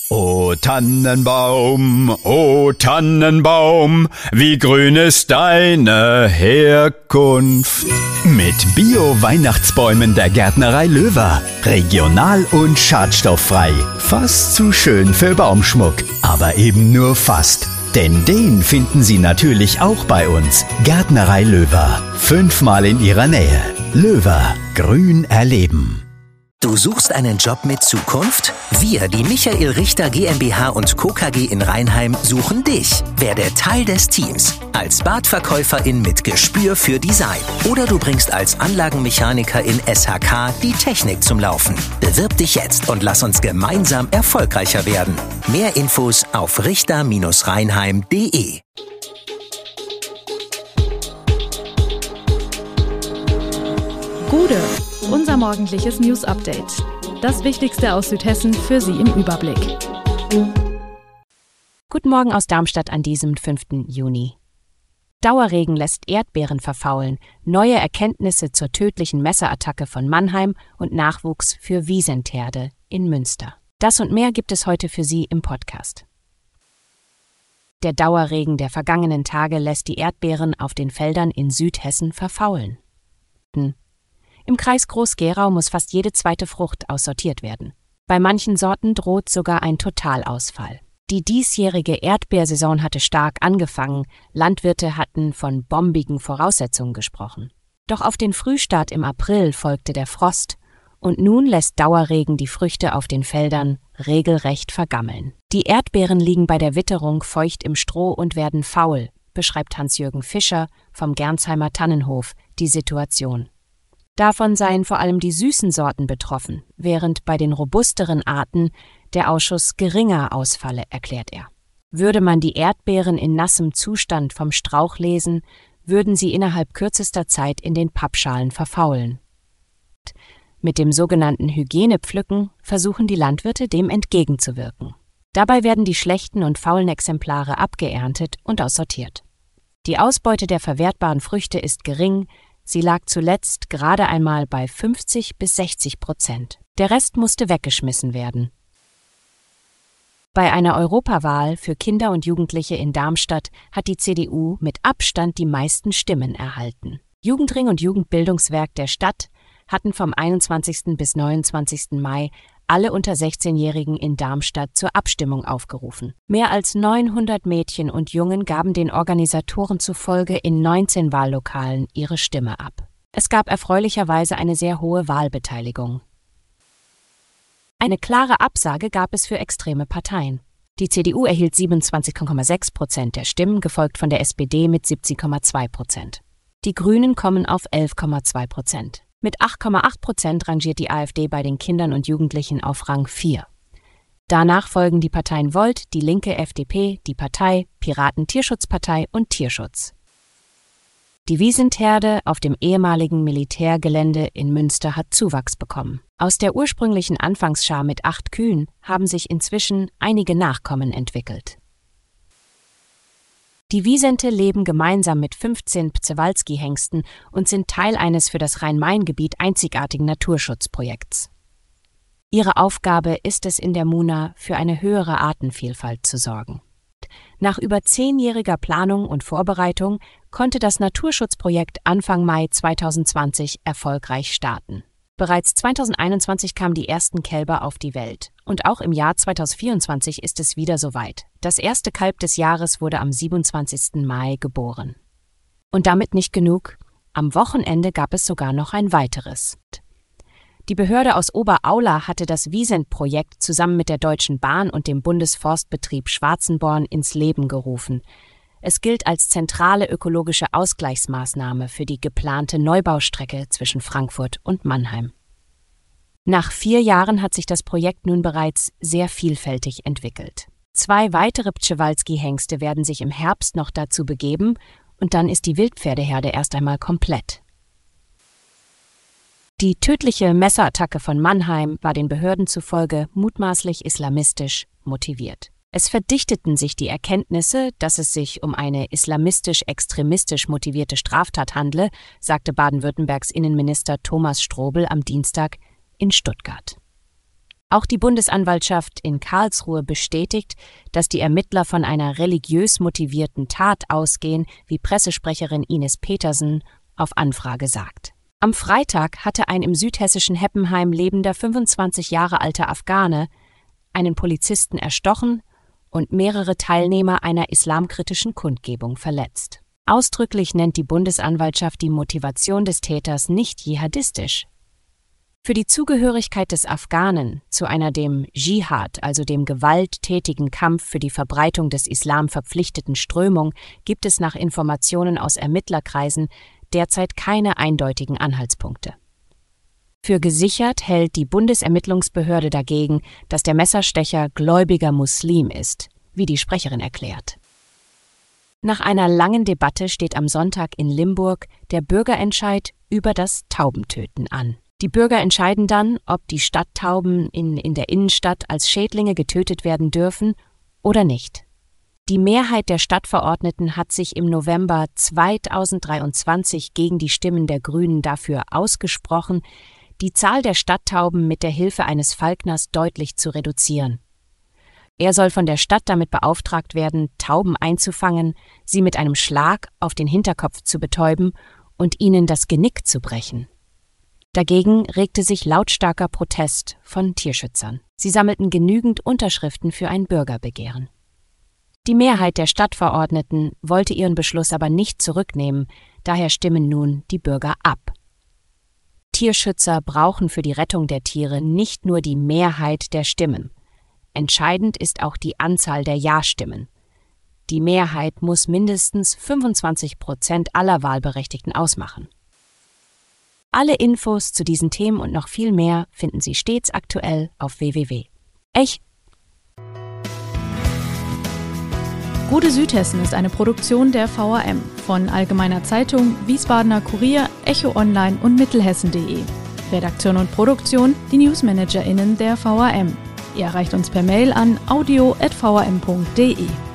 O Tannenbaum, wie grün ist deine Herkunft. Mit Bio-Weihnachtsbäumen der Gärtnerei Löwer. Regional und schadstofffrei. Fast zu schön für Baumschmuck. Aber eben nur fast. Denn den finden Sie natürlich auch bei uns. Gärtnerei Löwer. 5-mal in Ihrer Nähe. Löwer. Grün erleben. Du suchst einen Job mit Zukunft? Wir, die Michael Richter GmbH und Co. KG in Rheinheim, suchen dich. Werde Teil des Teams. Als Badverkäuferin mit Gespür für Design. Oder du bringst als Anlagenmechaniker in SHK die Technik zum Laufen. Bewirb dich jetzt und lass uns gemeinsam erfolgreicher werden. Mehr Infos auf richter-rheinheim.de. Gude, unser morgendliches News-Update. Das Wichtigste aus Südhessen für Sie im Überblick. Guten Morgen aus Darmstadt an diesem 5. Juni. Dauerregen lässt Erdbeeren verfaulen, neue Erkenntnisse zur tödlichen Messerattacke von Mannheim und Nachwuchs für Wiesentherde in Münster. Das und mehr gibt es heute für Sie im Podcast. Der Dauerregen der vergangenen Tage lässt die Erdbeeren auf den Feldern in Südhessen verfaulen. Im Kreis Groß-Gerau muss fast jede zweite Frucht aussortiert werden. Bei manchen Sorten droht sogar ein Totalausfall. Die diesjährige Erdbeersaison hatte stark angefangen, Landwirte hatten von bombigen Voraussetzungen gesprochen. Doch auf den Frühstart im April folgte der Frost und nun lässt Dauerregen die Früchte auf den Feldern regelrecht vergammeln. Die Erdbeeren liegen bei der Witterung feucht im Stroh und werden faul, beschreibt Hans-Jürgen Fischer vom Gernsheimer Tannenhof die Situation. Davon seien vor allem die süßen Sorten betroffen, während bei den robusteren Arten der Ausschuss geringer ausfalle, erklärt er. Würde man die Erdbeeren in nassem Zustand vom Strauch lesen, würden sie innerhalb kürzester Zeit in den Pappschalen verfaulen. Mit dem sogenannten Hygienepflücken versuchen die Landwirte dem entgegenzuwirken. Dabei werden die schlechten und faulen Exemplare abgeerntet und aussortiert. Die Ausbeute der verwertbaren Früchte ist gering, sie lag zuletzt gerade einmal bei 50-60%. Der Rest musste weggeschmissen werden. Bei einer Europawahl für Kinder und Jugendliche in Darmstadt hat die CDU mit Abstand die meisten Stimmen erhalten. Jugendring und Jugendbildungswerk der Stadt hatten vom 21. bis 29. Mai alle unter 16-Jährigen in Darmstadt zur Abstimmung aufgerufen. Mehr als 900 Mädchen und Jungen gaben den Organisatoren zufolge in 19 Wahllokalen ihre Stimme ab. Es gab erfreulicherweise eine sehr hohe Wahlbeteiligung. Eine klare Absage gab es für extreme Parteien. Die CDU erhielt 27,6% der Stimmen, gefolgt von der SPD mit 17,2%. Die Grünen kommen auf 11,2%. Mit 8,8% rangiert die AfD bei den Kindern und Jugendlichen auf Rang 4. Danach folgen die Parteien Volt, die Linke, FDP, die Partei, Piraten, Tierschutzpartei und Tierschutz. Die Wiesentherde auf dem ehemaligen Militärgelände in Münster hat Zuwachs bekommen. Aus der ursprünglichen Anfangsschar mit 8 Kühen haben sich inzwischen einige Nachkommen entwickelt. Die Wisente leben gemeinsam mit 15 Przewalski-Hengsten und sind Teil eines für das Rhein-Main-Gebiet einzigartigen Naturschutzprojekts. Ihre Aufgabe ist es in der Muna, für eine höhere Artenvielfalt zu sorgen. Nach über 10-jähriger Planung und Vorbereitung konnte das Naturschutzprojekt Anfang Mai 2020 erfolgreich starten. Bereits 2021 kamen die ersten Kälber auf die Welt. Und auch im Jahr 2024 ist es wieder soweit. Das erste Kalb des Jahres wurde am 27. Mai geboren. Und damit nicht genug. Am Wochenende gab es sogar noch ein weiteres. Die Behörde aus Oberaula hatte das Wiesent-Projekt zusammen mit der Deutschen Bahn und dem Bundesforstbetrieb Schwarzenborn ins Leben gerufen. Es gilt als zentrale ökologische Ausgleichsmaßnahme für die geplante Neubaustrecke zwischen Frankfurt und Mannheim. Nach 4 Jahren hat sich das Projekt nun bereits sehr vielfältig entwickelt. 2 weitere Przewalski-Hengste werden sich im Herbst noch dazu begeben und dann ist die Wildpferdeherde erst einmal komplett. Die tödliche Messerattacke von Mannheim war den Behörden zufolge mutmaßlich islamistisch motiviert. Es verdichteten sich die Erkenntnisse, dass es sich um eine islamistisch-extremistisch motivierte Straftat handle, sagte Baden-Württembergs Innenminister Thomas Strobel am Dienstag in Stuttgart. Auch die Bundesanwaltschaft in Karlsruhe bestätigt, dass die Ermittler von einer religiös motivierten Tat ausgehen, wie Pressesprecherin Ines Petersen auf Anfrage sagt. Am Freitag hatte ein im südhessischen Heppenheim lebender 25 Jahre alter Afghane einen Polizisten erstochen und mehrere Teilnehmer einer islamkritischen Kundgebung verletzt. Ausdrücklich nennt die Bundesanwaltschaft die Motivation des Täters nicht dschihadistisch. Für die Zugehörigkeit des Afghanen zu einer dem Dschihad, also dem gewalttätigen Kampf für die Verbreitung des Islam verpflichteten Strömung, gibt es nach Informationen aus Ermittlerkreisen derzeit keine eindeutigen Anhaltspunkte. Für gesichert hält die Bundesermittlungsbehörde dagegen, dass der Messerstecher gläubiger Muslim ist, wie die Sprecherin erklärt. Nach einer langen Debatte steht am Sonntag in Limburg der Bürgerentscheid über das Taubentöten an. Die Bürger entscheiden dann, ob die Stadttauben in der Innenstadt als Schädlinge getötet werden dürfen oder nicht. Die Mehrheit der Stadtverordneten hat sich im November 2023 gegen die Stimmen der Grünen dafür ausgesprochen, die Zahl der Stadttauben mit der Hilfe eines Falkners deutlich zu reduzieren. Er soll von der Stadt damit beauftragt werden, Tauben einzufangen, sie mit einem Schlag auf den Hinterkopf zu betäuben und ihnen das Genick zu brechen. Dagegen regte sich lautstarker Protest von Tierschützern. Sie sammelten genügend Unterschriften für ein Bürgerbegehren. Die Mehrheit der Stadtverordneten wollte ihren Beschluss aber nicht zurücknehmen, daher stimmen nun die Bürger ab. Tierschützer brauchen für die Rettung der Tiere nicht nur die Mehrheit der Stimmen. Entscheidend ist auch die Anzahl der Ja-Stimmen. Die Mehrheit muss mindestens 25% aller Wahlberechtigten ausmachen. Alle Infos zu diesen Themen und noch viel mehr finden Sie stets aktuell auf www. Gute Südhessen ist eine Produktion der VRM von Allgemeiner Zeitung, Wiesbadener Kurier, Echo Online und Mittelhessen.de. Redaktion und Produktion die NewsmanagerInnen der VRM. Ihr erreicht uns per Mail an audio@vrm.de.